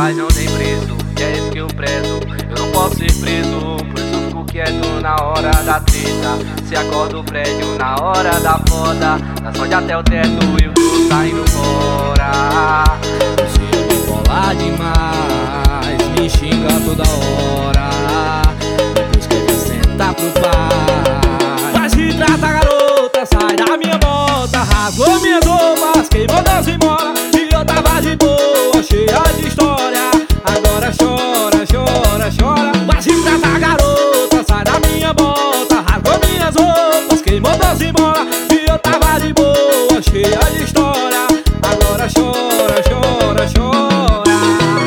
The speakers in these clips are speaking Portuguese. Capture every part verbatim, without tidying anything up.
paz não tem preço, e é isso que eu prezo. Eu não posso ser preso, por isso eu fico quieto na hora da treta. Se acorda o prédio na hora da foda, da sorte até o teto eu tô saindo fora. Você me bola demais, me xinga toda hora, depois quer me sentar pro pai. Mas se trata, garota, sai da minha bota, rasgou minhas roupas, queimou das imolas. E eu tava de boa, cheia de história, agora chora, chora, chora. Mas se trata, garota, sai da minha bota, rasgou minhas roupas, queimou das imolas. E eu tava de boa, cheia de história, agora chora, chora, chora.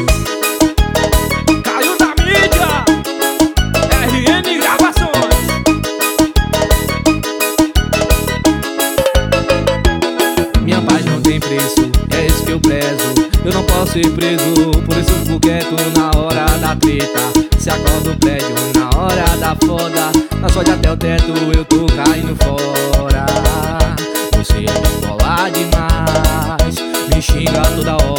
Caiu da mídia, R N Gravações. Minha paz não tem preço, é isso que eu prezo. Eu não posso ser preso, por isso eu fico quieto na hora da treta. Se acorda o prédio na hora da foda, na sorte até o teto eu tô caindo fora. Você me bola demais, me xinga toda hora.